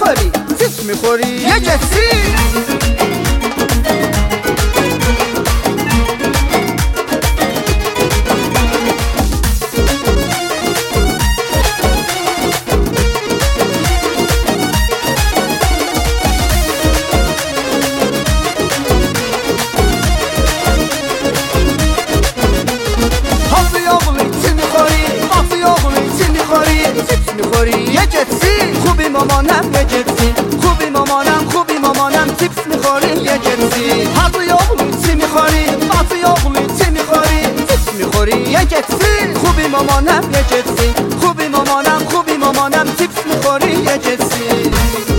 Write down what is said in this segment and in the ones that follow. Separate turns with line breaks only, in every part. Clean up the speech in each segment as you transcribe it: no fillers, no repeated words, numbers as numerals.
میخوری چیپس میخوری یه جنسی یه جنسی خوبی مامانم یه جنسی خوبی مامانم چیپس میخوری یه جنسی حضی آقلی چی میخوری حضی آقلی چی میخوری چیپس میخوری یه جنسی خوبی مامانم یه جنسی خوبی مامانم چیپس میخوری یه جنسی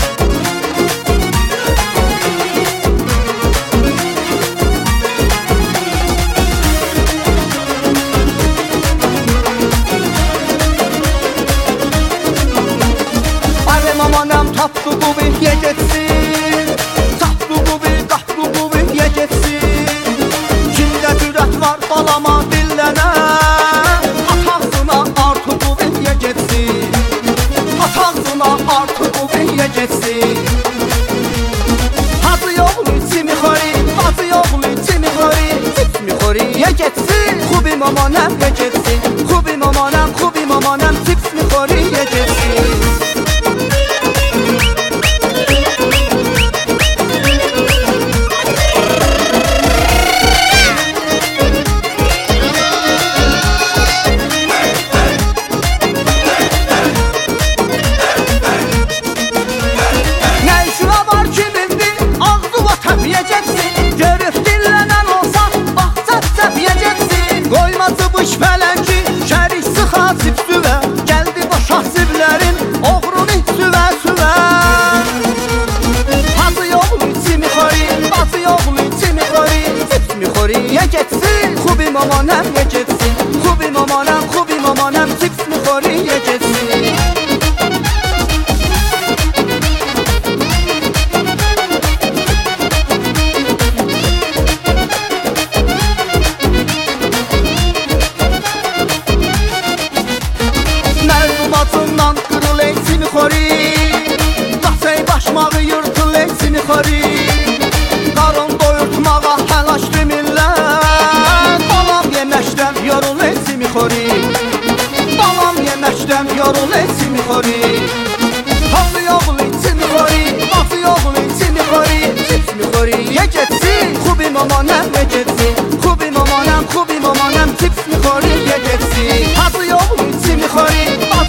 مامانم tatlı gobi yiyeceksin Tatlı gobi yiyeceksin Kimdə cürət var balama dillənə At ağzına artı gobi yiyeceksin At ağzına artı gobi yiyeceksin Hacı oğlu çi mixori Hacı oğlu çi mixori Cips mixori yiyeceksin Xubi mamanam yiyeceksin Xubi mamanam cips mixori yiyeceksin Qoymazımış fələnki şərik sıxa sipsüvə Gəldi başa sivlərin oğrunu süvə Hacı yoğlu içi mixori Hacı yoğlu içi mixori Cips mixori ye getsin Xubi mamanəm ye getsin Xubi mamanəm cips mixori ye getsin Bacından qırıl eysi mixori Qaçay başmağı yırtıl eysi mixori Qarın doyurtmağa həlaşdı millət Balam yeməkdən yorul eysi mixori Balam yeməkdən yorul eysi mixori Hacı yoğlu içi mixori Hacı yoğlu içi mixori Cips mixori ye getsin Xubi mamanəm ye getsin Xubi mamanəm cips mixori ye getsin Hacı yoğlu içi mixori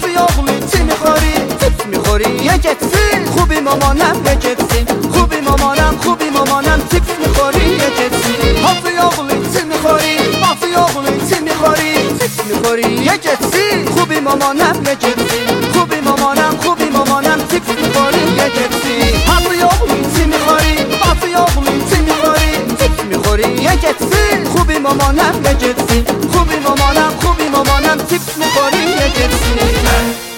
ye getsin Xubi mamanəm ye getsin Xubi mamanəm cips mixori ye getsin Hacı yoğlu içi mixori Hacı yoğlu içi mixori Cips mixori ye getsin Xubi mamanəm ye getsin Xubi mamanəm cips mixori ye getsin Hacı yoğlu içi mixori Hacı yoğlu içi mixori Cips mixori ye getsin Xubi mamanəm ye getsin Xubi mamanəm cips mixori ye getsin